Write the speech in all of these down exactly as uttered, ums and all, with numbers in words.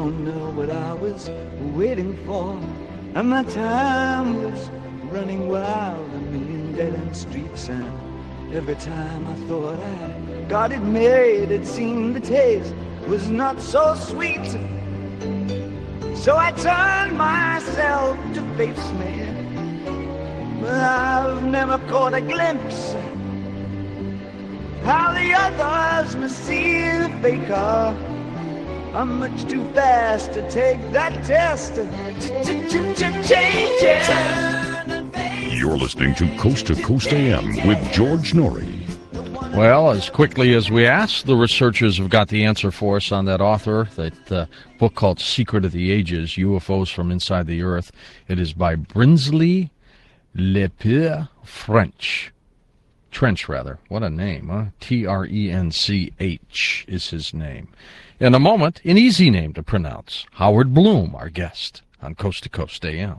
don't know what I was waiting for, and my time was running wild, a million dead-end streets, and every time I thought I got it made, it seemed the taste was not so sweet. So I turned myself to face me, but I've never caught a glimpse how the others must see the faker. I'm much too fast to take that test to change it. You're listening to Coast to Coast A M with George Norrie. Well, as quickly as we asked, the researchers have got the answer for us on that author, that uh, book called Secret of the Ages, U F Os from Inside the Earth. It is by Brinsley Lepere French. Trench, rather. What a name, huh? T R E N C H is his name. In a moment, an easy name to pronounce. Howard Bloom, our guest on Coast to Coast A M.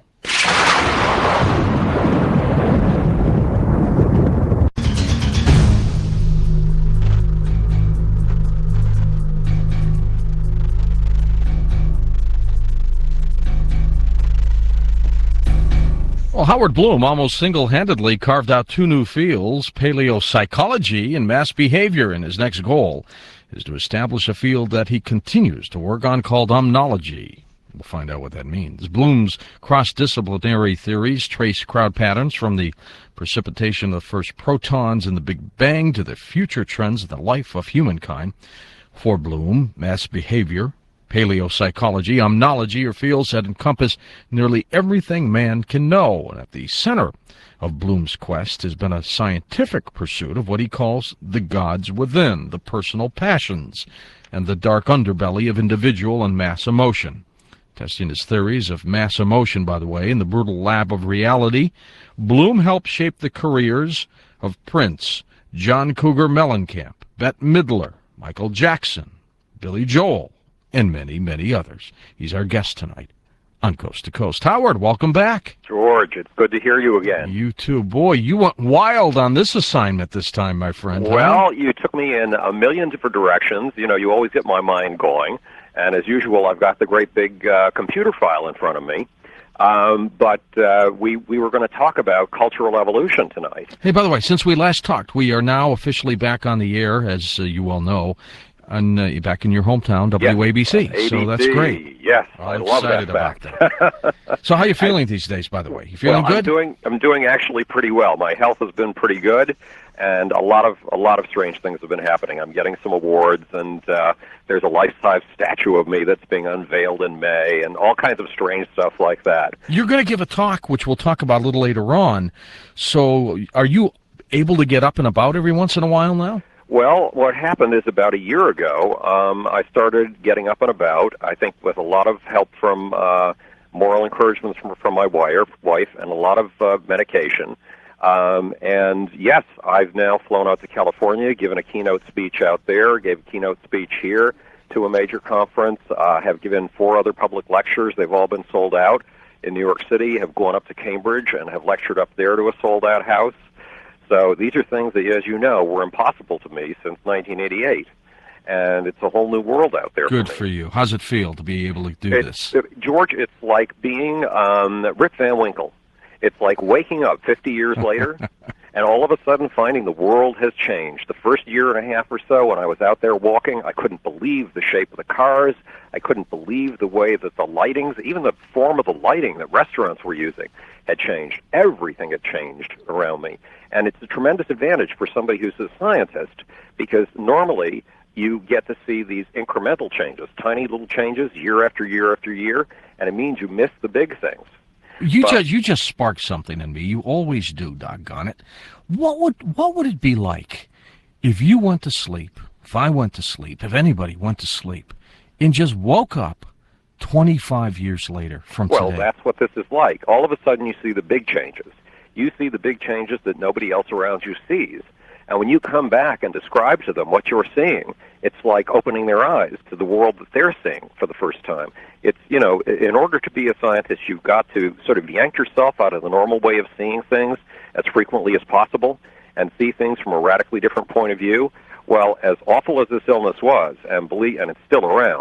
Well, Howard Bloom almost single-handedly carved out two new fields, paleopsychology and mass behavior, and his next goal is to establish a field that he continues to work on called omnology. We'll find out what that means. Bloom's cross-disciplinary theories trace crowd patterns from the precipitation of the first protons in the Big Bang to the future trends of the life of humankind. For Bloom, mass behavior, paleopsychology, omnology are fields that encompass nearly everything man can know. And at the center of Bloom's quest has been a scientific pursuit of what he calls the gods within, the personal passions, and the dark underbelly of individual and mass emotion. Testing his theories of mass emotion, by the way, in the brutal lab of reality, Bloom helped shape the careers of Prince, John Cougar Mellencamp, Bette Midler, Michael Jackson, Billy Joel, and many, many others. He's our guest tonight on Coast to Coast. Howard, welcome back. George, it's good to hear you again. You too. Boy, you went wild on this assignment this time, my friend. Well, huh? You took me in a million different directions. You know, you always get my mind going. And as usual, I've got the great big uh, computer file in front of me. Um, but uh, we, we were going to talk about cultural evolution tonight. Hey, by the way, since we last talked, we are now officially back on the air, as uh, you well know, and uh, back in your hometown, W A B C. Yes. So that's great. Yes, I'm I love excited that fact. about that. So how are you feeling these days, by the way? You feeling well, good? I'm doing, I'm doing actually pretty well. My health has been pretty good, and a lot of a lot of strange things have been happening. I'm getting some awards, and uh, there's a life-size statue of me that's being unveiled in May, and all kinds of strange stuff like that. You're going to give a talk, which we'll talk about a little later on. So are you able to get up and about every once in a while now? Well, what happened is about a year ago, um, I started getting up and about, I think with a lot of help from uh, moral encouragements from, from my wife, wife and a lot of uh, medication. Um, and yes, I've now flown out to California, given a keynote speech out there, gave a keynote speech here to a major conference, uh, have given four other public lectures. They've all been sold out in New York City, have gone up to Cambridge and have lectured up there to a sold-out house. So these are things that, as you know, were impossible to me since nineteen eighty-eight. And it's a whole new world out there. Good for, for you. How's it feel to be able to do it's, this? It, George, it's like being um, Rip Van Winkle. It's like waking up fifty years later and all of a sudden finding the world has changed. The first year and a half or so when I was out there walking, I couldn't believe the shape of the cars. I couldn't believe the way that the lightings, even the form of the lighting that restaurants were using, had changed. Everything had changed around me. And it's a tremendous advantage for somebody who's a scientist, because normally you get to see these incremental changes, tiny little changes year after year after year, and it means you miss the big things. You but, just you just sparked something in me. You always do, doggone it. What would what would it be like if you went to sleep, if I went to sleep, if anybody went to sleep, and just woke up twenty-five years later from well, today? Well, that's what this is like. All of a sudden you see the big changes. You see the big changes that nobody else around you sees. And when you come back and describe to them what you're seeing, it's like opening their eyes to the world that they're seeing for the first time. It's, you know, in order to be a scientist, you've got to sort of yank yourself out of the normal way of seeing things as frequently as possible and see things from a radically different point of view. Well, as awful as this illness was, and believe, and it's still around,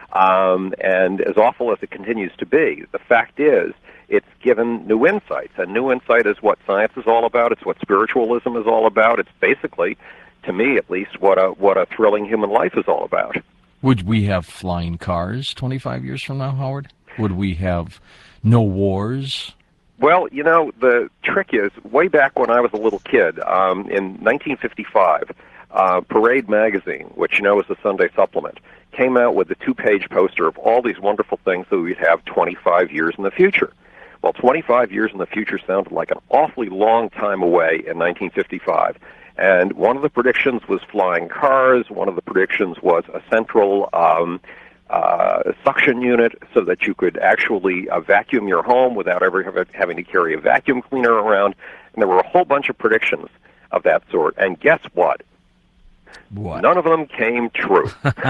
Um, and as awful as it continues to be, the fact is it's given new insights. And new insight is what science is all about. It's what spiritualism is all about. It's basically, to me at least, what a, what a thrilling human life is all about. Would we have flying cars twenty-five years from now, Howard? Would we have no wars? Well, you know, the trick is, way back when I was a little kid, um, in nineteen fifty-five, uh, Parade magazine, which you know is the Sunday supplement, came out with a two-page poster of all these wonderful things that we'd have twenty-five years in the future. Well, twenty-five years in the future sounded like an awfully long time away in nineteen fifty-five. And one of the predictions was flying cars. One of the predictions was a central um, uh, suction unit so that you could actually uh, vacuum your home without ever have, having to carry a vacuum cleaner around. And there were a whole bunch of predictions of that sort. And guess what? What? None of them came true.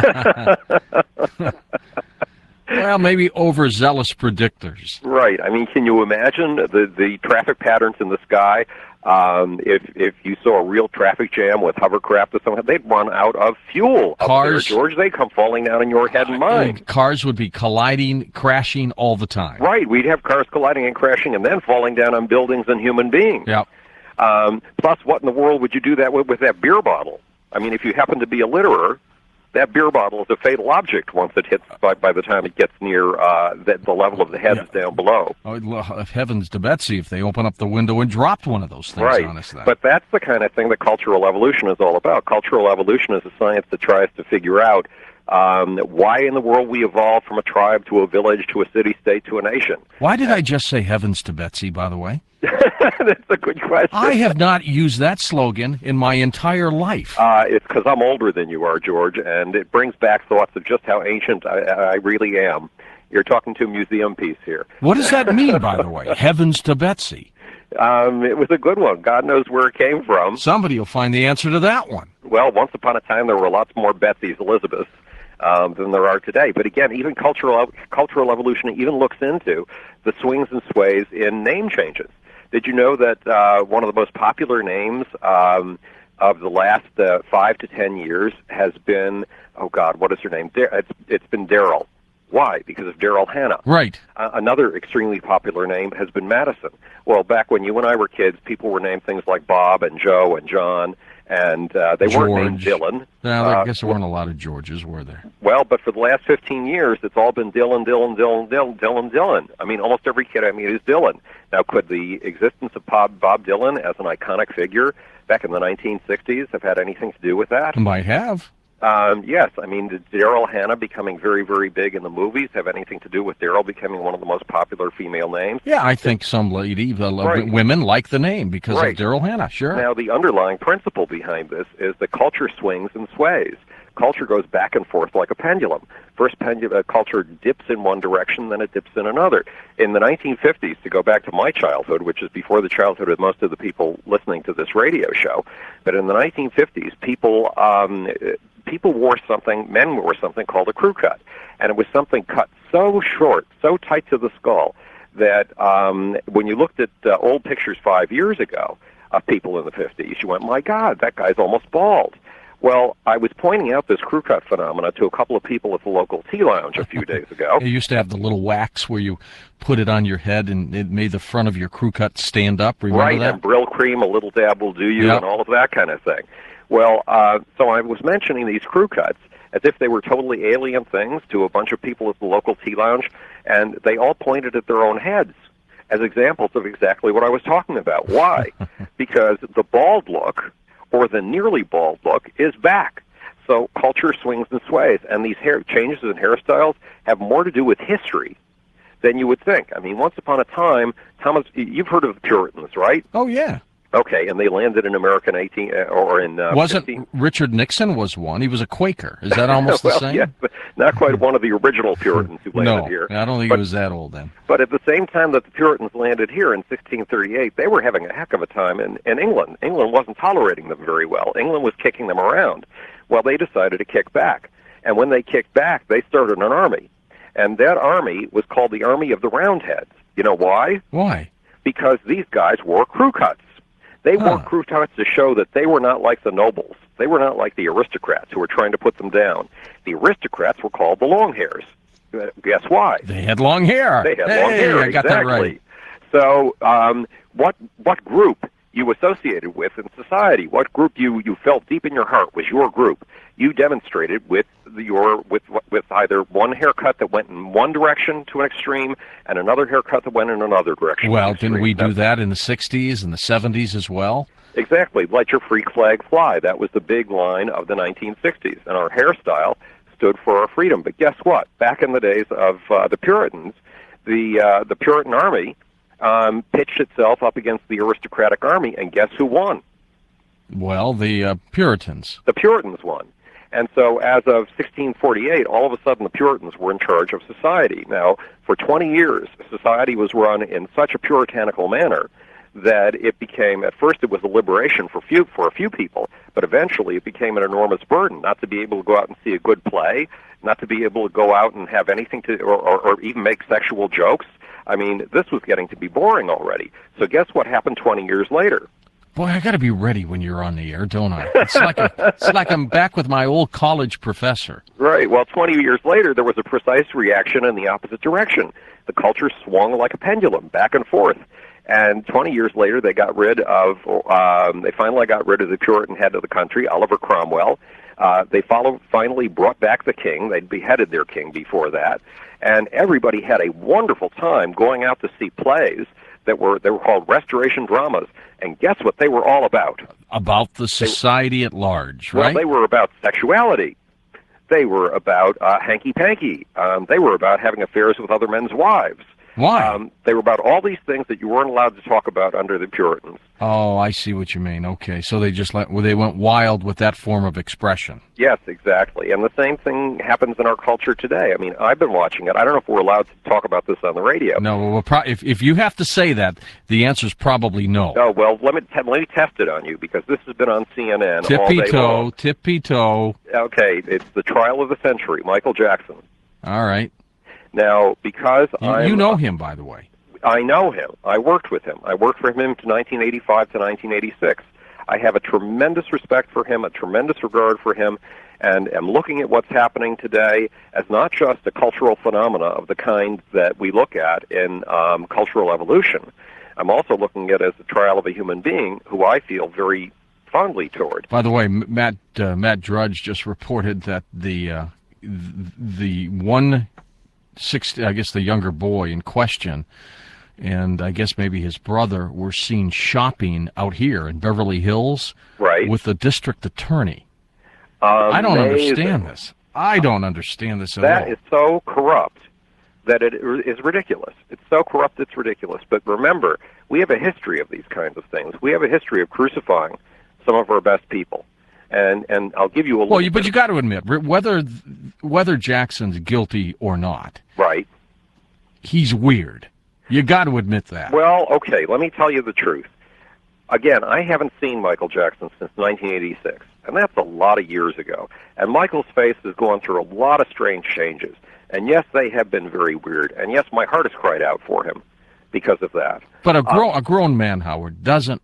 Well, maybe overzealous predictors. Right. I mean, can you imagine the, the traffic patterns in the sky? Um, if if you saw a real traffic jam with hovercraft or something, they'd run out of fuel up Cars, there, George. They'd come falling down in your head and mine. And cars would be colliding, crashing all the time. Right. We'd have cars colliding and crashing and then falling down on buildings and human beings. Yep. Um, plus, what in the world would you do that with, with that beer bottle? I mean, if you happen to be a litterer, that beer bottle is a fatal object once it hits, by, by the time it gets near uh, the, the level of the heads yeah. down below. Oh, heavens to Betsy if they open up the window and dropped one of those things right. on us. Then. But that's the kind of thing that cultural evolution is all about. Cultural evolution is a science that tries to figure out um, why in the world we evolved from a tribe to a village to a city-state to a nation. Why did I just say heavens to Betsy, by the way? That's a good question. I have not used that slogan in my entire life. Uh, it's because I'm older than you are, George, and it brings back thoughts of just how ancient I, I really am. You're talking to a museum piece here. What does that mean, by the way? Heavens to Betsy. Um, it was a good one. God knows where it came from. Somebody will find the answer to that one. Well, once upon a time, there were lots more Betsys, Elizabeths, um, than there are today. But again, even cultural cultural evolution even looks into the swings and sways in name changes. Did you know that uh, one of the most popular names um, of the last uh, five to ten years has been, oh God, what is her name? Dar- it's, it's been Daryl. Why? Because of Daryl Hannah. Right. Uh, another extremely popular name has been Madison. Well, back when you and I were kids, people were named things like Bob and Joe and John, and uh, they George. weren't named Dylan. No, I uh, guess there weren't a lot of Georges, were there? Well, but for the last fifteen years, it's all been Dylan, Dylan, Dylan, Dylan, Dylan, Dylan. I mean, almost every kid I meet is Dylan. Now, could the existence of Bob, Bob Dylan as an iconic figure back in the nineteen sixties have had anything to do with that? Might have. Um, yes, I mean, did Daryl Hannah becoming very, very big in the movies have anything to do with Daryl becoming one of the most popular female names? Yeah, I think some lady, uh, right. women like the name because right. of Daryl Hannah, sure. Now, the underlying principle behind this is that culture swings and sways. Culture goes back and forth like a pendulum. First, pendu- uh, culture dips in one direction, then it dips in another. In the nineteen fifties, to go back to my childhood, which is before the childhood of most of the people listening to this radio show, but in the nineteen fifties, people um, people wore something, men wore something called a crew cut. And it was something cut so short, so tight to the skull, that um, when you looked at uh, old pictures five years ago of people in the fifties, you went, my God, that guy's almost bald. Well, I was pointing out this crew cut phenomena to a couple of people at the local tea lounge a few days ago. It used to have the little wax where you put it on your head and it made the front of your crew cut stand up. Remember right, that? And Brill cream, a little dab will do you, yep. and all of that kind of thing. Well, uh, so I was mentioning these crew cuts as if they were totally alien things to a bunch of people at the local tea lounge, and they all pointed at their own heads as examples of exactly what I was talking about. Why? Because the bald look, or the nearly bald look, is back. So culture swings and sways, and these hair changes in hairstyles have more to do with history than you would think. I mean, once upon a time, Thomas, you've heard of the Puritans, right? Oh, yeah. Okay, and they landed in America in eighteen uh, or in uh, wasn't fifteen Richard Nixon was one? He was a Quaker. Is that almost well, the same? Yeah, but not quite one of the original Puritans who landed no, here. I don't think but, he was that old then. But at the same time that the Puritans landed here in sixteen thirty-eight, they were having a heck of a time in, in England. England wasn't tolerating them very well. England was kicking them around. Well, they decided to kick back. And when they kicked back, they started an army. And that army was called the Army of the Roundheads. You know why? Why? Because these guys wore crew cuts. They huh. wore crew cuts to show that they were not like the nobles, They were not like the aristocrats who were trying to put them down. The aristocrats were called the long hairs. Guess why? They had long hair. They had hey, long hair. I got exactly. that right. So, um, what what group you associated with in society? What group you, you felt deep in your heart was your group? You demonstrated with the, your with with either one haircut that went in one direction to an extreme and another haircut that went in another direction. Well, didn't we do That's, that in the sixties and the seventies as well? Exactly. Let your freak flag fly. That was the big line of the nineteen sixties, and our hairstyle stood for our freedom. But guess what? Back in the days of uh, the Puritans, the uh, the Puritan Army um, pitched itself up against the aristocratic army, and guess who won? Well, the uh, Puritans. The Puritans won. And so as of sixteen forty-eight, all of a sudden the Puritans were in charge of society. Now, for twenty years, society was run in such a puritanical manner that it became, at first it was a liberation for few for a few people, but eventually it became an enormous burden, not to be able to go out and see a good play, not to be able to go out and have anything to, or, or, or even make sexual jokes. I mean, this was getting to be boring already. So guess what happened twenty years later? Boy, I got to be ready when you're on the air, don't I? It's like a, it's like I'm back with my old college professor. Right. Well, twenty years later, there was a precise reaction in the opposite direction. The culture swung like a pendulum, back and forth. And twenty years later, they got rid of, um, they finally got rid of the Puritan head of the country, Oliver Cromwell. Uh, they follow, finally brought back the king. They'd beheaded their king before that. And everybody had a wonderful time going out to see plays that were, they were called restoration dramas. And guess what they were all about? About the society they, at large, right? Well, they were about sexuality. They were about uh, hanky-panky. Um, they were about having affairs with other men's wives. Why? Um, they were about all these things that you weren't allowed to talk about under the Puritans. Oh, I see what you mean. Okay, so they just let, well, they went wild with that form of expression. Yes, exactly. And the same thing happens in our culture today. I mean, I've been watching it. I don't know if we're allowed to talk about this on the radio. No, well, pro- if if you have to say that, the answer is probably no. Oh, well, let me, te- let me test it on you, because this has been on C N N all day Tippy-toe, long. tippy-toe. Okay, it's the trial of the century, Michael Jackson. All right. Now, because You, I'm... you know him, by the way. I know him. I worked with him. I worked for him from nineteen eighty-five to nineteen eighty-six. I have a tremendous respect for him, a tremendous regard for him, and am looking at what's happening today as not just a cultural phenomena of the kind that we look at in um, cultural evolution. I'm also looking at it as the trial of a human being who I feel very fondly toward. By the way, M- Matt uh, Matt Drudge just reported that the uh, th- the one sixty, I guess the younger boy in question, and I guess maybe his brother, were seen shopping out here in Beverly Hills, right, with the district attorney. Amazing. I don't understand this. I don't understand this at That all. is so corrupt that it is ridiculous. It's so corrupt it's ridiculous. But remember, we have a history of these kinds of things. We have a history of crucifying some of our best people. And and I'll give you a little Well, you, but bit you got to admit, whether whether Jackson's guilty or not, right, he's weird. You got to admit that. Well, okay, let me tell you the truth. Again, I haven't seen Michael Jackson since nineteen eighty-six, and that's a lot of years ago. And Michael's face has gone through a lot of strange changes. And yes, they have been very weird. And yes, my heart has cried out for him because of that. But a, grown um, a grown man, Howard, doesn't,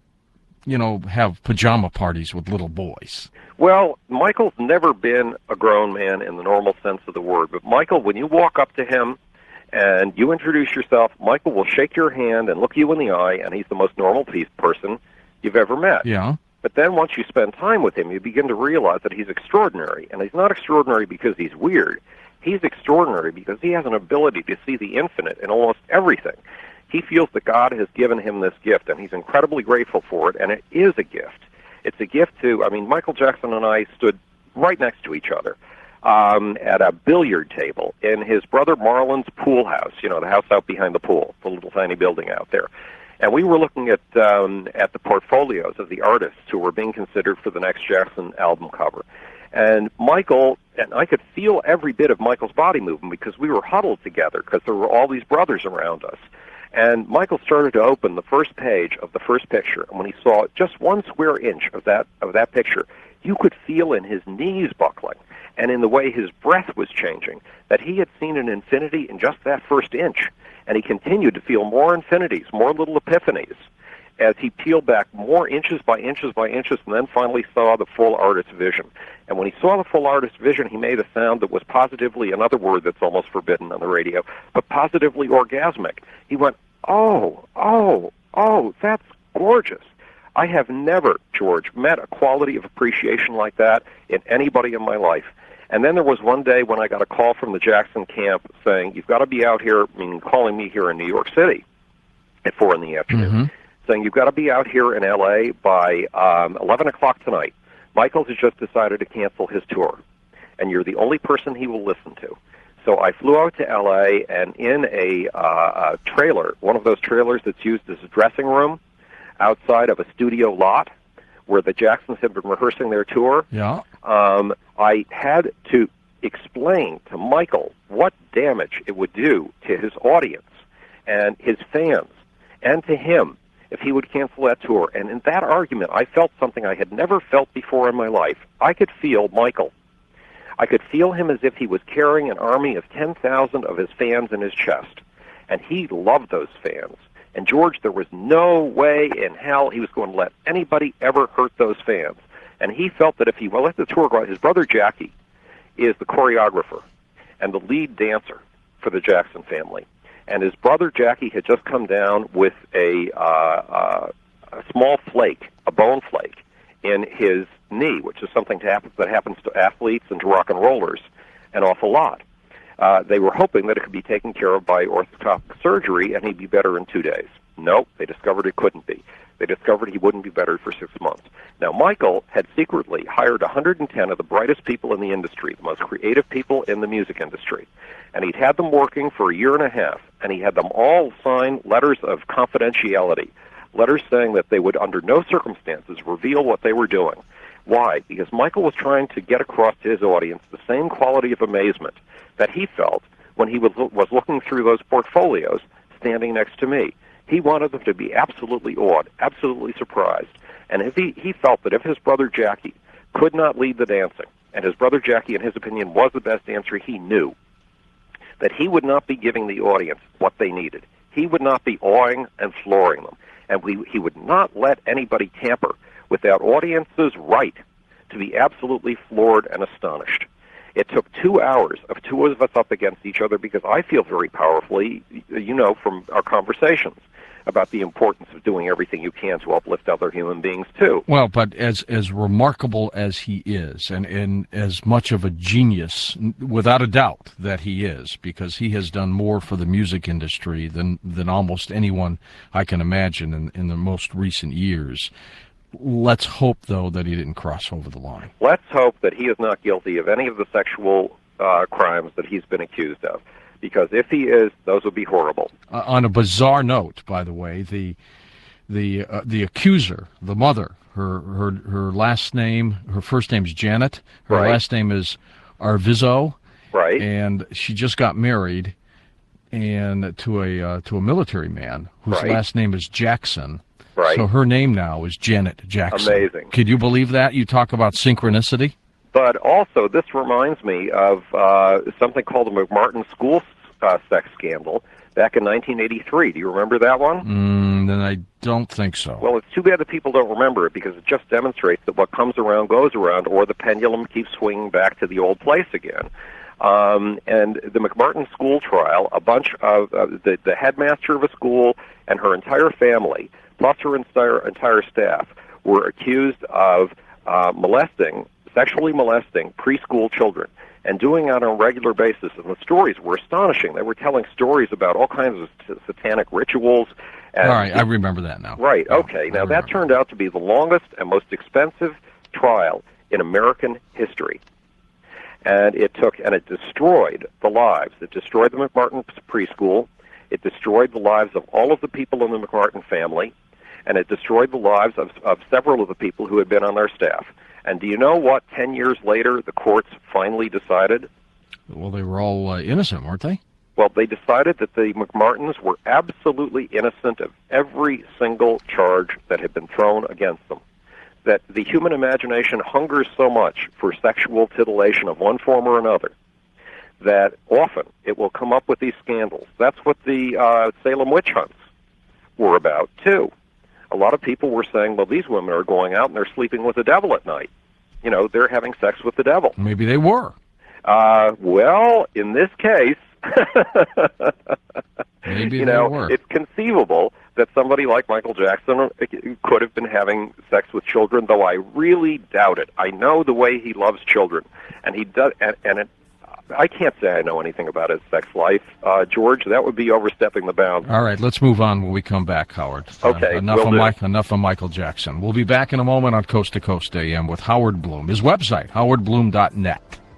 you know, have pajama parties with little boys. Well, Michael's never been a grown man in the normal sense of the word. But Michael, when you walk up to him and you introduce yourself, Michael will shake your hand and look you in the eye, and he's the most normal piece person you've ever met. Yeah. But then once you spend time with him, you begin to realize that he's extraordinary. And he's not extraordinary because he's weird. He's extraordinary because he has an ability to see the infinite in almost everything. He feels that God has given him this gift, and he's incredibly grateful for it, and it is a gift. It's a gift to, I mean, Michael Jackson and I stood right next to each other um, at a billiard table in his brother Marlon's pool house, you know, the house out behind the pool, the little tiny building out there. And we were looking at um, at the portfolios of the artists who were being considered for the next Jackson album cover. And Michael, and I could feel every bit of Michael's body movement because we were huddled together because there were all these brothers around us. And Michael started to open the first page of the first picture, and when he saw just one square inch of that of that picture, you could feel in his knees buckling and in the way his breath was changing that he had seen an infinity in just that first inch. And he continued to feel more infinities, more little epiphanies. as he peeled back more inches by inches by inches and then finally saw the full artist's vision. And when he saw the full artist's vision, he made a sound that was positively, another word that's almost forbidden on the radio, but positively orgasmic. He went, oh, oh, oh, that's gorgeous. I have never, George, met a quality of appreciation like that in anybody in my life. And then there was one day when I got a call from the Jackson camp saying, you've got to be out here, meaning calling me here in New York City at four in the afternoon, mm-hmm. saying you've got to be out here in L A by um, eleven o'clock tonight. Michael has just decided to cancel his tour, and you're the only person he will listen to. So I flew out to L A, and in a, uh, a trailer, one of those trailers that's used as a dressing room outside of a studio lot where the Jacksons had been rehearsing their tour, yeah. um, I had to explain to Michael what damage it would do to his audience and his fans and to him if he would cancel that tour. And in that argument, I felt something I had never felt before in my life. I could feel Michael. I could feel him as if he was carrying an army of ten thousand of his fans in his chest. And he loved those fans. And George, there was no way in hell he was going to let anybody ever hurt those fans. And he felt that if he let the tour go out, his brother Jackie is the choreographer and the lead dancer for the Jackson family. And his brother Jackie had just come down with a, uh, uh, a small flake, a bone flake, in his knee, which is something to happen, that happens to athletes and to rock and rollers an awful lot. Uh, they were hoping that it could be taken care of by orthoscopic surgery and he'd be better in two days. Nope, they discovered it couldn't be. They discovered he wouldn't be better for six months. Now, Michael had secretly hired one hundred ten of the brightest people in the industry, the most creative people in the music industry, and he'd had them working for a year and a half, and he had them all sign letters of confidentiality, letters saying that they would under no circumstances reveal what they were doing. Why? Because Michael was trying to get across to his audience the same quality of amazement that he felt when he was, was looking through those portfolios standing next to me. He wanted them to be absolutely awed, absolutely surprised. And if he, he felt that if his brother Jackie could not lead the dancing, and his brother Jackie, in his opinion, was the best dancer he knew, that he would not be giving the audience what they needed. He would not be awing and flooring them. And we, he would not let anybody tamper with that audience's right to be absolutely floored and astonished. It took two hours of two of us up against each other because I feel very powerfully, you know, from our conversations about the importance of doing everything you can to uplift other human beings, too. Well, but as as remarkable as he is, and, and as much of a genius, without a doubt, that he is, because he has done more for the music industry than, than almost anyone I can imagine in, in the most recent years. Let's hope, though, that he didn't cross over the line. Let's hope that he is not guilty of any of the sexual uh, crimes that he's been accused of. Because if he is, those would be horrible. Uh, on a bizarre note, by the way, the the uh, the accuser, the mother, her her her last name, her first name is Janet. Her right. last name is Arvizo. Right. And she just got married, and to a uh, to a military man whose right. last name is Jackson. Right. So her name now is Janet Jackson. Amazing. Could you believe that? You talk about synchronicity. But also, this reminds me of uh, something called the McMartin School uh, sex scandal back in nineteen eighty-three. Do you remember that one? Mm, then I don't think so. Well, it's too bad that people don't remember it because it just demonstrates that what comes around goes around, or the pendulum keeps swinging back to the old place again. Um, and the McMartin School trial, a bunch of uh, the, the headmaster of a school and her entire family, plus her entire, entire staff, were accused of uh, molesting sexually molesting preschool children, and doing it on a regular basis. And the stories were astonishing. They were telling stories about all kinds of s- satanic rituals. And all right, I remember that now. Right, yeah, okay. Now, that turned out to be the longest and most expensive trial in American history. And it took, and it destroyed the lives. It destroyed the McMartin preschool. It destroyed the lives of all of the people in the McMartin family. And it destroyed the lives of, of several of the people who had been on their staff. And do you know what, ten years later, the courts finally decided? Well, they were all uh, innocent, weren't they? Well, they decided that the McMartins were absolutely innocent of every single charge that had been thrown against them. That the human imagination hungers so much for sexual titillation of one form or another that often it will come up with these scandals. That's what the uh, Salem witch hunts were about, too. a lot of people were saying, well, these women are going out and they're sleeping with the devil at night. You know, they're having sex with the devil. Maybe they were. Uh, well, in this case, Maybe you they know, were. it's conceivable that somebody like Michael Jackson could have been having sex with children, though I really doubt it. I know the way he loves children, and he does, and, and it, I can't say I know anything about his sex life, uh, George. That would be overstepping the bounds. All right, let's move on when we come back, Howard. Okay, Uh, enough will of do. Mike. Enough of Michael Jackson. We'll be back in a moment on Coast to Coast A M with Howard Bloom. His website, howard bloom dot net.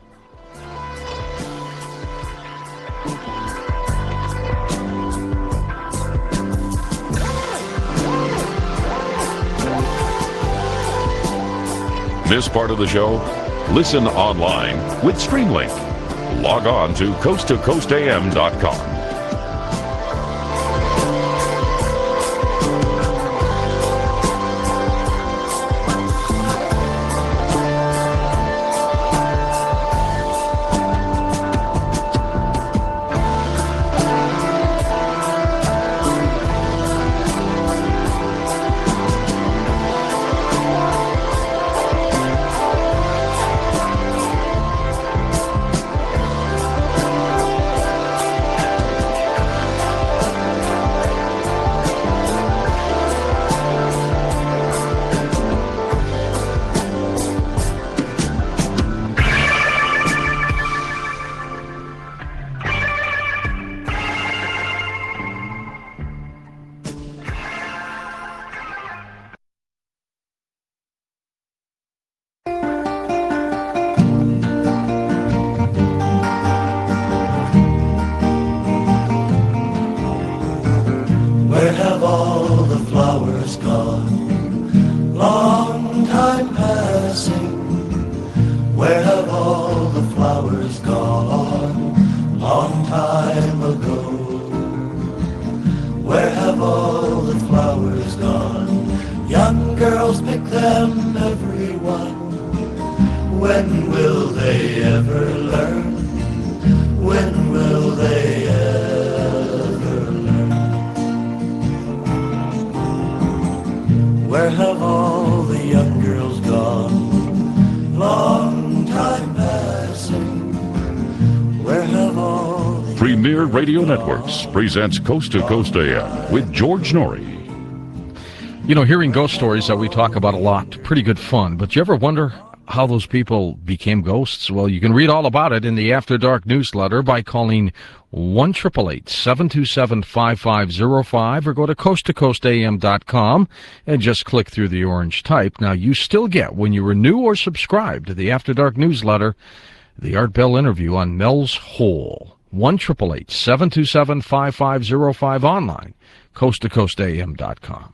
This part of the show, listen online with Streamlink. Log on to coast to coast a m dot com. Where have all the flowers gone? Long time passing. Where have all the flowers gone? Long time ago. Where have all the flowers gone? Young girls pick them, everyone. When will they ever learn? When will they ever learn? Where have all the young girls gone? Long time passing. Where have all the Premier Radio Networks presents Coast to Coast A M with George Norrie. You know, hearing ghost stories that we talk about a lot, pretty good fun. But you ever wonder how those people became ghosts? Well, you can read all about it in the After Dark newsletter by calling one eight eight eight, seven two seven, five five zero five or go to coast to coast a m dot com and just click through the orange type. Now, you still get, when you renew or subscribe to the After Dark newsletter, the Art Bell interview on Mel's Hole. one eight eight eight, seven two seven, five five zero five online, coast to coast a m dot com.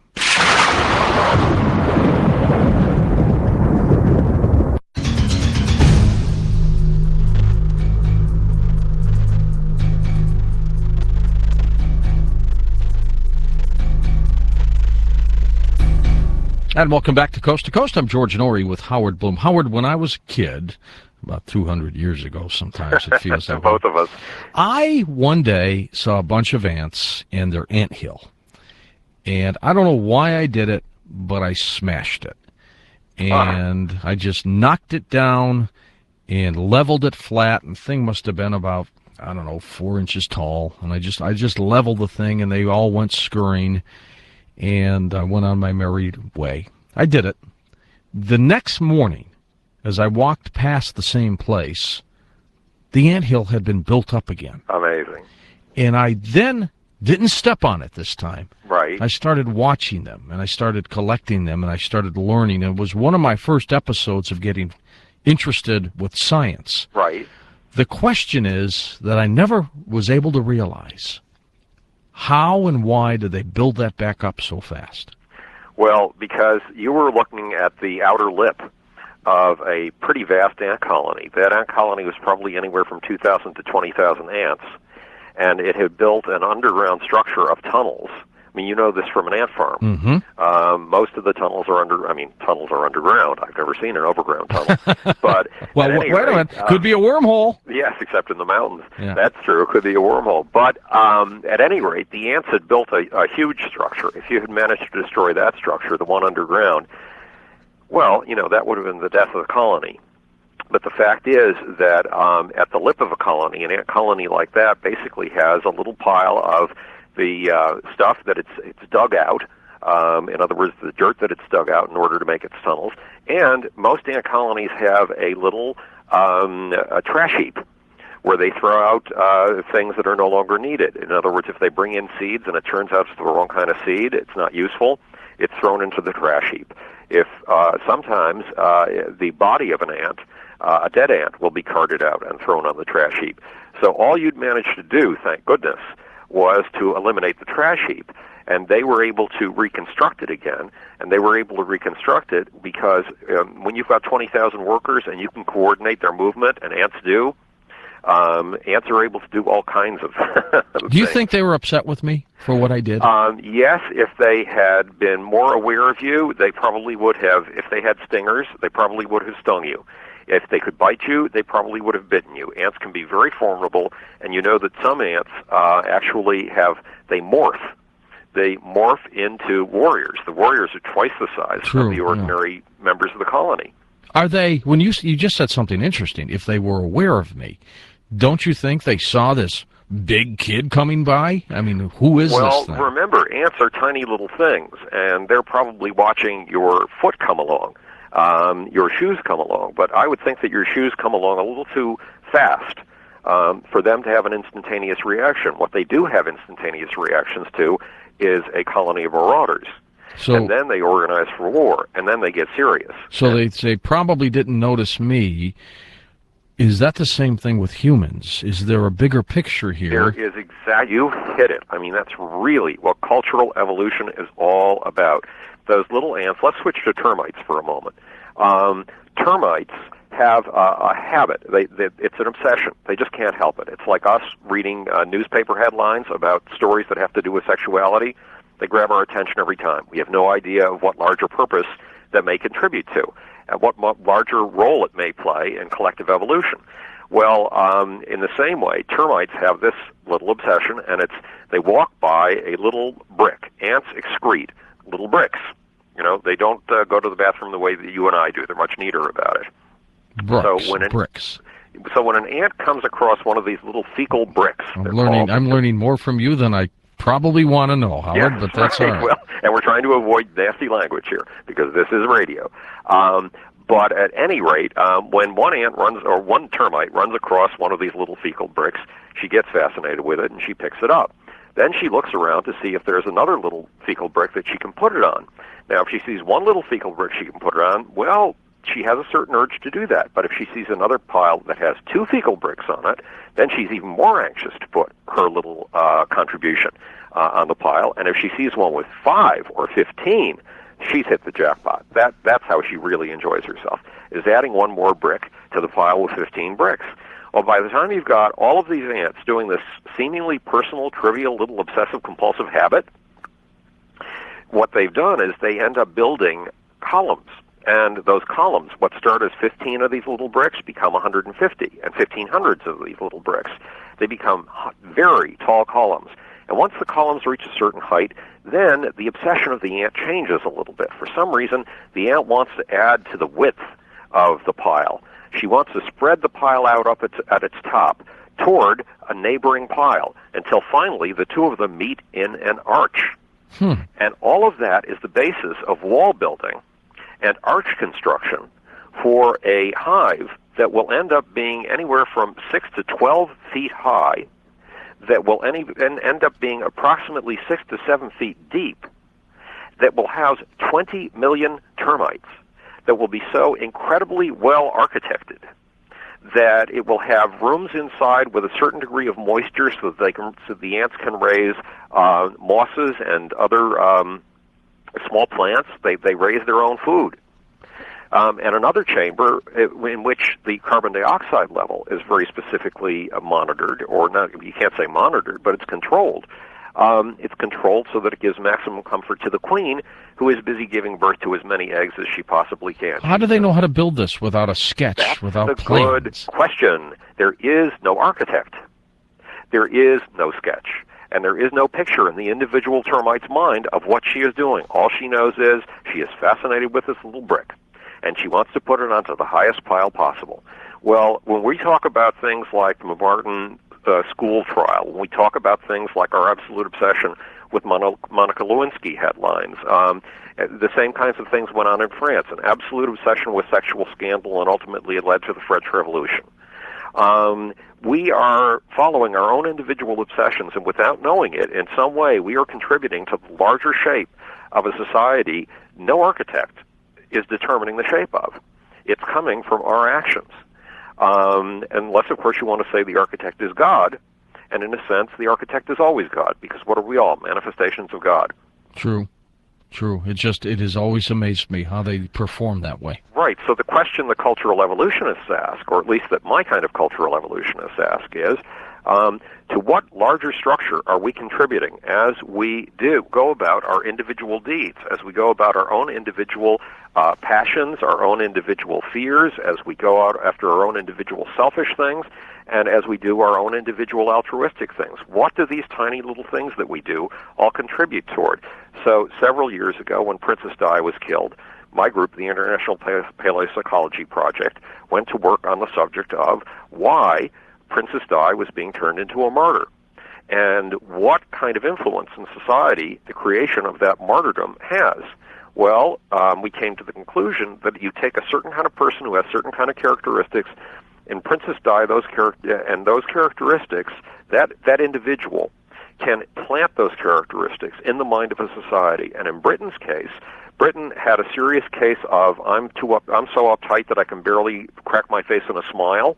And welcome back to Coast to Coast. I'm George Norrie with Howard Bloom. Howard, when I was a kid, about two hundred years ago, sometimes it feels that way. Both of us. I, one day, saw a bunch of ants in their anthill. And I don't know why I did it, but I smashed it. And I just knocked it down and leveled it flat. And the thing must have been about, I don't know, four inches tall. And I just I just leveled the thing, and they all went scurrying. And I went on my merry way. I did it. The next morning, as I walked past the same place, the anthill had been built up again. Amazing. And I then didn't step on it this time. Right. I started watching them, and I started collecting them, and I started learning. It was one of my first episodes of getting interested with science. Right. The question is that I never was able to realize, how and why did they build that back up so fast? Well, because you were looking at the outer lip of a pretty vast ant colony. That ant colony was probably anywhere from two thousand to twenty thousand ants, and it had built an underground structure of tunnels I mean, you know this from an ant farm. Mm-hmm. Um, most of the tunnels are under. I mean, tunnels are underground. I've never seen an overground tunnel. But well, at w- any wait rate, a minute. uh, Could be a wormhole. Yes, except in the mountains. Yeah. That's true. It could be a wormhole. But um, at any rate, the ants had built a, a huge structure. If you had managed to destroy that structure, the one underground, well, you know, that would have been the death of the colony. But the fact is that um, at the lip of a colony, an ant colony like that basically has a little pile of the uh, stuff that it's it's dug out. Um, in other words, the dirt that it's dug out in order to make its tunnels. And most ant colonies have a little um, a trash heap where they throw out uh, things that are no longer needed. In other words, if they bring in seeds and it turns out it's the wrong kind of seed, it's not useful, it's thrown into the trash heap. If uh, sometimes uh, the body of an ant, uh, a dead ant, will be carted out and thrown on the trash heap. So all you'd managed to do, thank goodness, was to eliminate the trash heap. And they were able to reconstruct it again, and they were able to reconstruct it because um, when you've got twenty thousand workers and you can coordinate their movement, and ants do, um, ants are able to do all kinds of Do you things. think they were upset with me for what I did? Um, yes, if they had been more aware of you, they probably would have. If they had stingers, they probably would have stung you. If they could bite you, they probably would have bitten you. Ants can be very formidable, and you know that some ants uh, actually have, they morph. They morph into warriors. The warriors are twice the size True, of the ordinary yeah. members of the colony. Are they, when you you just said something interesting, if they were aware of me, don't you think they saw this big kid coming by? I mean, who is well, this thing? Well, remember, ants are tiny little things, and they're probably watching your foot come along, um, your shoes come along. But I would think that your shoes come along a little too fast um, for them to have an instantaneous reaction. What they do have instantaneous reactions to is a colony of marauders. So, and then they organize for war, and then they get serious. So and they, they probably didn't notice me. Is that the same thing with humans? Is there a bigger picture here? There is exact. You hit it. I mean, that's really what cultural evolution is all about. Those little ants. Let's switch to termites for a moment. Um, termites have a, a habit. They, they, it's an obsession. They just can't help it. It's like us reading uh, newspaper headlines about stories that have to do with sexuality. They grab our attention every time. We have no idea of what larger purpose that may contribute to, and what mo- larger role it may play in collective evolution. Well, um, in the same way, termites have this little obsession, and it's they walk by a little brick. Ants excrete little bricks. You know, they don't uh, go to the bathroom the way that you and I do. They're much neater about it. Bricks, so when an, bricks. So when an ant comes across one of these little fecal bricks, I'm learning. called, I'm learning more from you than I probably want to know, Howard. yes, but that's right. all right. Well, and we're trying to avoid nasty language here because this is radio. Um, but at any rate, um, when one ant runs or one termite runs across one of these little fecal bricks, she gets fascinated with it and she picks it up. Then she looks around to see if there's another little fecal brick that she can put it on. Now, if she sees one little fecal brick she can put it on, well, she has a certain urge to do that. But if she sees another pile that has two fecal bricks on it, then she's even more anxious to put her little uh, contribution uh, on the pile. And if she sees one with five or fifteen, she's hit the jackpot. That That's how she really enjoys herself, is adding one more brick to the pile with fifteen bricks. Well, by the time you've got all of these ants doing this seemingly personal, trivial, little obsessive-compulsive habit, what they've done is they end up building columns. And those columns, what start as fifteen of these little bricks, become one hundred fifty, and fifteen hundreds of these little bricks. They become very tall columns. And once the columns reach a certain height, then the obsession of the ant changes a little bit. For some reason, the ant wants to add to the width of the pile. She wants to spread the pile out up at, at its top toward a neighboring pile until finally the two of them meet in an arch. Hmm. And all of that is the basis of wall building and arch construction for a hive that will end up being anywhere from six to twelve feet high, that will any, end up being approximately six to seven feet deep, that will house twenty million termites, that will be so incredibly well architected that it will have rooms inside with a certain degree of moisture so that they can, so the ants can raise uh, mosses and other um, small plants. They they raise their own food. Um, and another chamber in which the carbon dioxide level is very specifically uh, monitored, or not, you can't say monitored, but it's controlled. Um, it's controlled so that it gives maximum comfort to the queen, who is busy giving birth to as many eggs as she possibly can. How do they know how to build this without a sketch, That's without a plans? Good question. There is no architect. There is no sketch. And there is no picture in the individual termite's mind of what she is doing. All she knows is she is fascinated with this little brick, and she wants to put it onto the highest pile possible. Well, when we talk about things like the Martin uh, school trial, when we talk about things like our absolute obsession with Mon- Monica Lewinsky headlines, um, the same kinds of things went on in France, an absolute obsession with sexual scandal, and ultimately it led to the French Revolution. Um, we are following our own individual obsessions, and without knowing it, in some way, we are contributing to the larger shape of a society no architect is determining the shape of. It's coming from our actions. Um, unless, of course, you want to say the architect is God, and in a sense, the architect is always God, because what are we all? Manifestations of God. True. True. It just, it has always amazed me how they perform that way. Right. So the question the cultural evolutionists ask, or at least that my kind of cultural evolutionists ask, is um, to what larger structure are we contributing as we do go about our individual deeds, as we go about our own individual uh, passions, our own individual fears, as we go out after our own individual selfish things, and as we do our own individual altruistic things? What do these tiny little things that we do all contribute toward? So several years ago, when Princess Di was killed, my group, the International Paleopsychology Project, went to work on the subject of why Princess Di was being turned into a martyr, and what kind of influence in society the creation of that martyrdom has. Well, um, we came to the conclusion that you take a certain kind of person who has certain kind of characteristics. In Princess Di, those char- and those characteristics, that, that individual can plant those characteristics in the mind of a society. And in Britain's case, Britain had a serious case of I'm too up, I'm so uptight that I can barely crack my face in a smile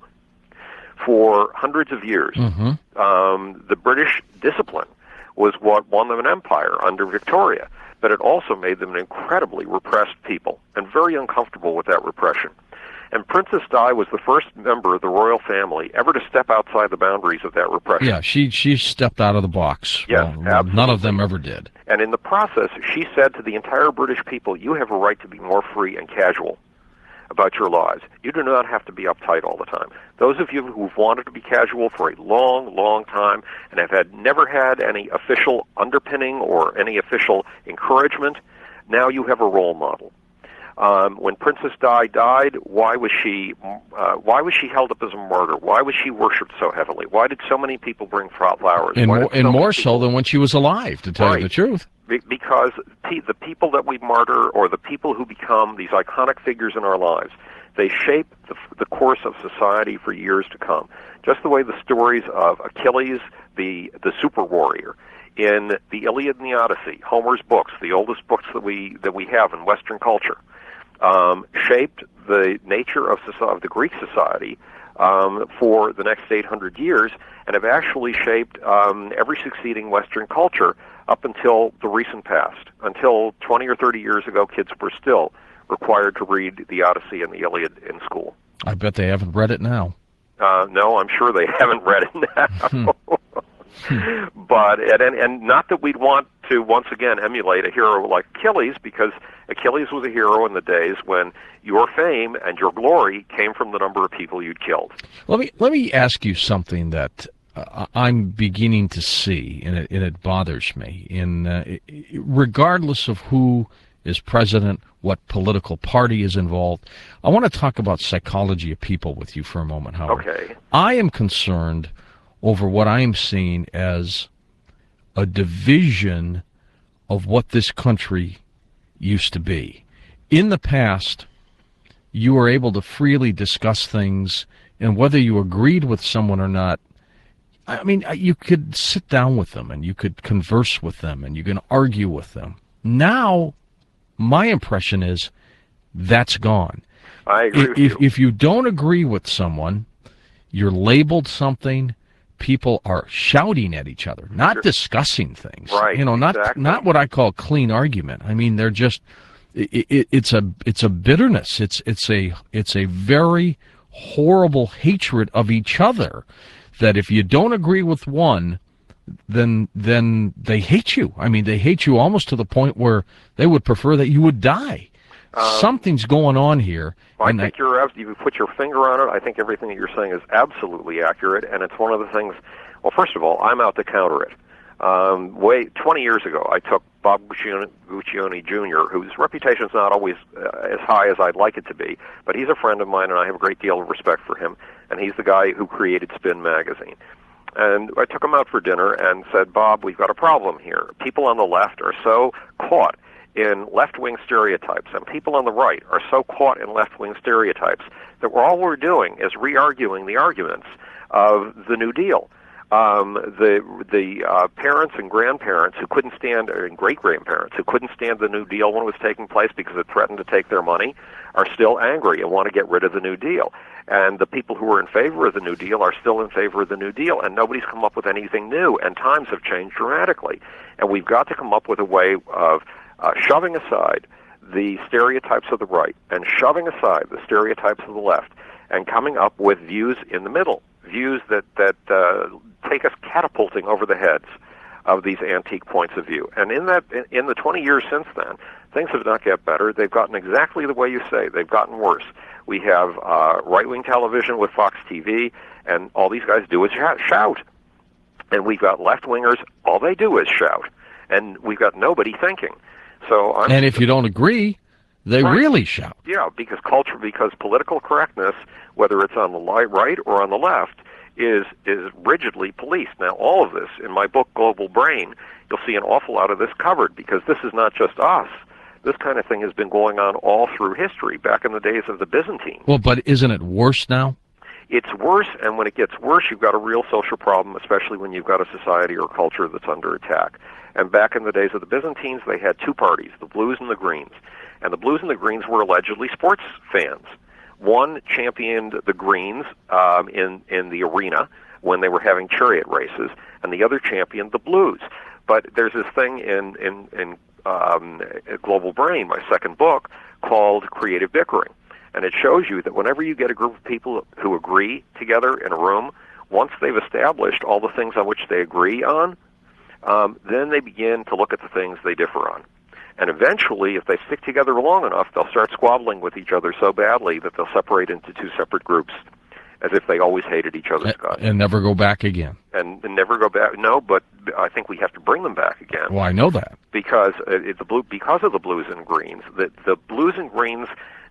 for hundreds of years. Mm-hmm. Um, the British discipline was what won them an empire under Victoria, but it also made them an incredibly repressed people and very uncomfortable with that repression. And Princess Di was the first member of the royal family ever to step outside the boundaries of that repression. Yeah, she she stepped out of the box. Yes, well, absolutely. None of them ever did. And in the process, she said to the entire British people, you have a right to be more free and casual about your lives. You do not have to be uptight all the time. Those of you who've wanted to be casual for a long, long time and have had never had any official underpinning or any official encouragement, now you have a role model. Um, when Princess Di died, why was she uh, why was she held up as a martyr? Why was she worshipped so heavily? Why did so many people bring flowers? And, Why more, did so and many more people... so than when she was alive, to tell Right. you the truth. Be- because pe- the people that we martyr, or the people who become these iconic figures in our lives, they shape the, the course of society for years to come. Just the way the stories of Achilles, the the super warrior, in the Iliad and the Odyssey, Homer's books, the oldest books that we that we have in Western culture, um, shaped the nature of, of the Greek society um, for the next eight hundred years, and have actually shaped um, every succeeding Western culture up until the recent past. Until twenty or thirty years ago, kids were still required to read the Odyssey and the Iliad in school. I bet they haven't read it now. Uh, no, I'm sure they haven't read it now. But and and not that we'd want to once again emulate a hero like Achilles, because Achilles was a hero in the days when your fame and your glory came from the number of people you'd killed. Let me let me ask you something that uh, I'm beginning to see, and it, and it bothers me. In uh, regardless of who is president, what political party is involved, I want to talk about psychology of people with you for a moment, Howard. Okay. I am concerned over what I am seeing as a division of what this country used to be. In the past, you were able to freely discuss things, and whether you agreed with someone or not, I mean, you could sit down with them, and you could converse with them, and you can argue with them. Now, my impression is that's gone. I agree with if, you. if you don't agree with someone, you're labeled something. People are shouting at each other, not Sure. discussing things. Right, You know, not exactly. not what I call clean argument. I mean, they're just it, it, it's a it's a bitterness. It's it's a it's a very horrible hatred of each other. That if you don't agree with one, then then they hate you. I mean, they hate you almost to the point where they would prefer that you would die. Um, Something's going on here. Well, I think I, you're you put your finger on it. I think everything that you're saying is absolutely accurate, and it's one of the things. Well, first of all, I'm out to counter it. Um, way twenty years ago, I took Bob Guccione, Guccione Junior, whose reputation is not always uh, as high as I'd like it to be, but he's a friend of mine, and I have a great deal of respect for him. And he's the guy who created Spin Magazine. And I took him out for dinner and said, Bob, we've got a problem here. People on the left are so caught in left-wing stereotypes, and people on the right are so caught in left-wing stereotypes that we're, all we're doing is re-arguing the arguments of the New Deal. Um, the the uh, parents and grandparents who couldn't stand, and great-grandparents who couldn't stand the New Deal when it was taking place because it threatened to take their money, are still angry and want to get rid of the New Deal. And the people who were in favor of the New Deal are still in favor of the New Deal, and nobody's come up with anything new, and times have changed dramatically. And we've got to come up with a way of uh, shoving aside the stereotypes of the right and shoving aside the stereotypes of the left and coming up with views in the middle, views that, that uh, take us catapulting over the heads of these antique points of view. And in that, in the twenty years since then, things have not gotten better. They've gotten exactly the way you say. They've gotten worse. We have uh, right-wing television with Fox T V, and all these guys do is shout. And we've got left-wingers, all they do is shout. And we've got nobody thinking. So I'm And if you don't agree, they right. really shout. Yeah, because culture, because political correctness, whether it's on the right or on the left, is is rigidly policed. Now, all of this, in my book, Global Brain, you'll see an awful lot of this covered, because this is not just us. This kind of thing has been going on all through history, back in the days of the Byzantines. Well, but isn't it worse now? It's worse, and when it gets worse, you've got a real social problem, especially when you've got a society or culture that's under attack. And back in the days of the Byzantines, they had two parties, the Blues and the Greens. And the Blues and the Greens were allegedly sports fans. One championed the Greens um, in, in the arena when they were having chariot races, and the other championed the Blues. But there's this thing in, in, in um, Global Brain, my second book, called creative bickering. And it shows you that whenever you get a group of people who agree together in a room, once they've established all the things on which they agree on, um, then they begin to look at the things they differ on. And eventually, if they stick together long enough, they'll start squabbling with each other so badly that they'll separate into two separate groups, as if they always hated each other's guts. And never go back again. And, and never go back. No, but I think we have to bring them back again. Well, I know that. Because uh, it, the blue, because of the Blues and Greens, the, the Blues and Greens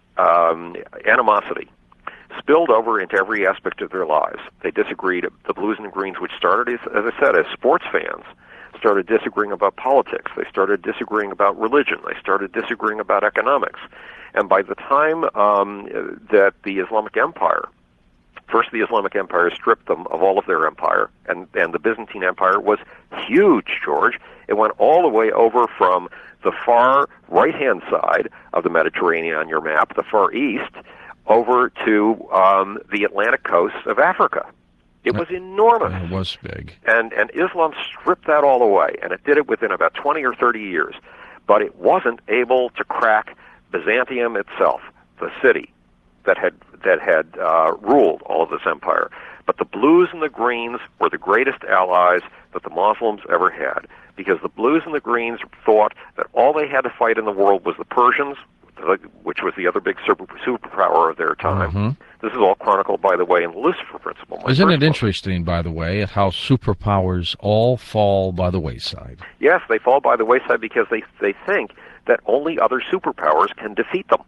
um, animosity spilled over into every aspect of their lives. They disagreed. The Blues and Greens, which started, as, as I said, as sports fans, started disagreeing about politics. They started disagreeing about religion. They started disagreeing about economics. And by the time um, that the Islamic Empire, first the Islamic Empire stripped them of all of their empire, and, and the Byzantine Empire was huge, George. It went all the way over from the far right-hand side of the Mediterranean on your map, the far east, over to um, the Atlantic coast of Africa. It was enormous. It was big. And and Islam stripped that all away, and it did it within about twenty or thirty years. But it wasn't able to crack Byzantium itself, the city that had that had uh, ruled all of this empire. But the Blues and the Greens were the greatest allies that the Muslims ever had, because the Blues and the Greens thought that all they had to fight in the world was the Persians, which was the other big super, superpower of their time. Mm-hmm. This is all chronicled, by the way, in the Lucifer Principle. Isn't it interesting, by the way, at how superpowers all fall by the wayside? Yes, they fall by the wayside because they, they think that only other superpowers can defeat them.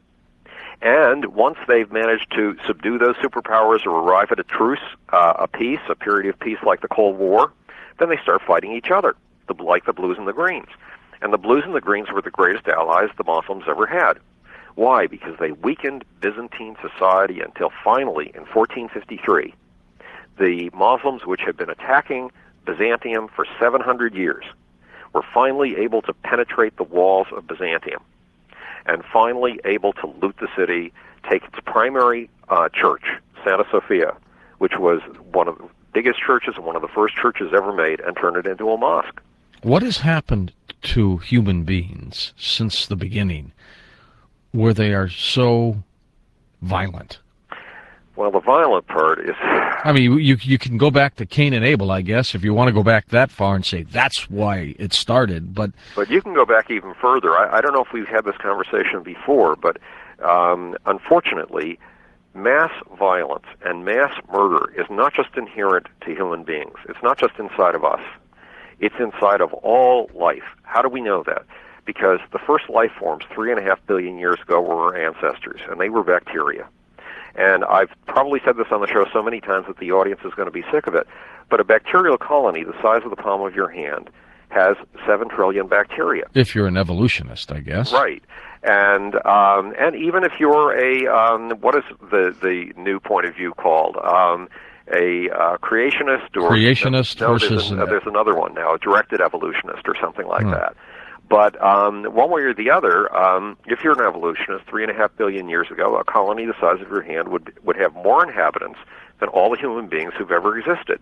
And once they've managed to subdue those superpowers or arrive at a truce, uh, a peace, a period of peace like the Cold War, then they start fighting each other, the, like the Blues and the Greens. And the Blues and the Greens were the greatest allies the Muslims ever had. Why? Because they weakened Byzantine society until finally, in fourteen fifty-three, the Muslims, which had been attacking Byzantium for seven hundred years, were finally able to penetrate the walls of Byzantium and finally able to loot the city, take its primary uh, church, Santa Sophia, which was one of the biggest churches and one of the first churches ever made, and turn it into a mosque. What has happened to human beings since the beginning where they are so violent? Well, the violent part is... I mean, you you can go back to Cain and Abel, I guess, if you want to go back that far and say that's why it started, but... But you can go back even further. I, I don't know if we've had this conversation before, but um, unfortunately, mass violence and mass murder is not just inherent to human beings. It's not just inside of us. It's inside of all life. How do we know that? Because the first life forms three and a half billion years ago were our ancestors, and they were bacteria. And I've probably said this on the show so many times that the audience is going to be sick of it, but a bacterial colony the size of the palm of your hand has seven trillion bacteria. If you're an evolutionist, I guess. Right. And um, and even if you're a, um, what is the, the new point of view called? Um, a uh, creationist? or Creationist no, versus... There's, an, uh, there's another one now, a directed evolutionist or something like hmm. that. But um, one way or the other, um, if you're an evolutionist, three and a half billion years ago, a colony the size of your hand would would have more inhabitants than all the human beings who've ever existed.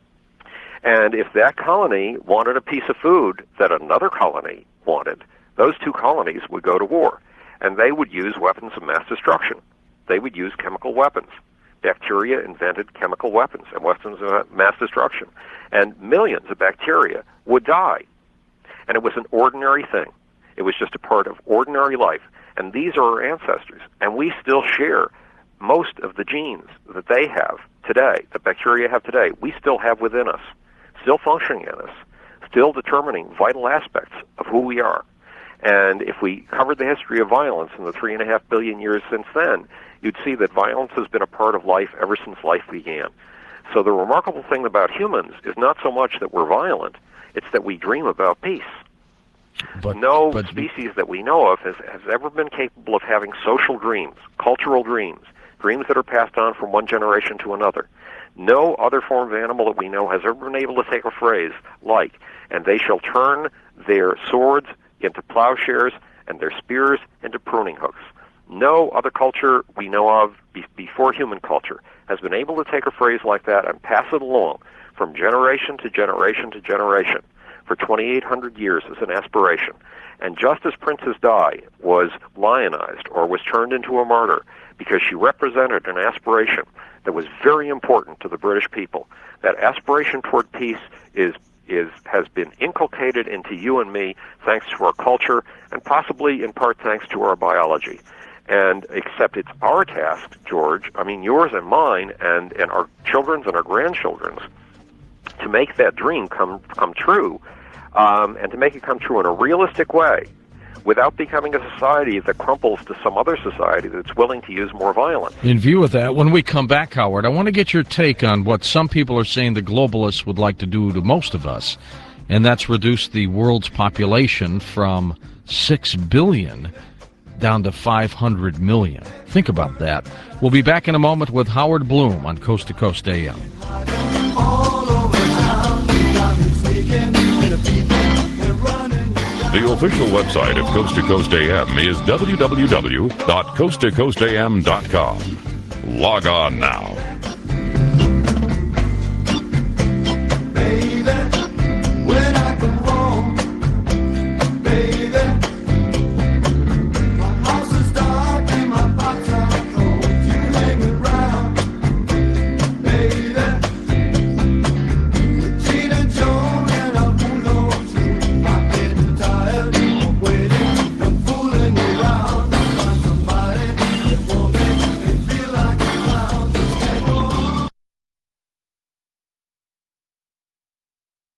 And if that colony wanted a piece of food that another colony wanted, those two colonies would go to war, and they would use weapons of mass destruction. They would use chemical weapons. Bacteria invented chemical weapons and weapons of mass destruction, and millions of bacteria would die. And it was an ordinary thing. It was just a part of ordinary life. And these are our ancestors. And we still share most of the genes that they have today, that bacteria have today, we still have within us, still functioning in us, still determining vital aspects of who we are. And if we covered the history of violence in the three and a half billion years since then, you'd see that violence has been a part of life ever since life began. So the remarkable thing about humans is not so much that we're violent, it's that we dream about peace. But, no but, species that we know of has, has ever been capable of having social dreams, cultural dreams, dreams that are passed on from one generation to another. No other form of animal that we know has ever been able to take a phrase like, and they shall turn their swords into plowshares and their spears into pruning hooks. No other culture we know of be- before human culture has been able to take a phrase like that and pass it along from generation to generation to generation for twenty-eight hundred years as an aspiration. And just as Princess Di was lionized or was turned into a martyr because she represented an aspiration that was very important to the British people, that aspiration toward peace is is has been inculcated into you and me thanks to our culture and possibly in part thanks to our biology. And except it's our task, George, I mean yours and mine and, and our children's and our grandchildren's, to make that dream come come true, um, and to make it come true in a realistic way without becoming a society that crumples to some other society that's willing to use more violence. In view of that, when we come back, Howard, I want to get your take on what some people are saying the globalists would like to do to most of us, and that's reduce the world's population from six billion down to five hundred million. Think about that. We'll be back in a moment with Howard Bloom on Coast to Coast A M. The official website of Coast to Coast A M is w w w dot coast to coast a m dot com. Log on now.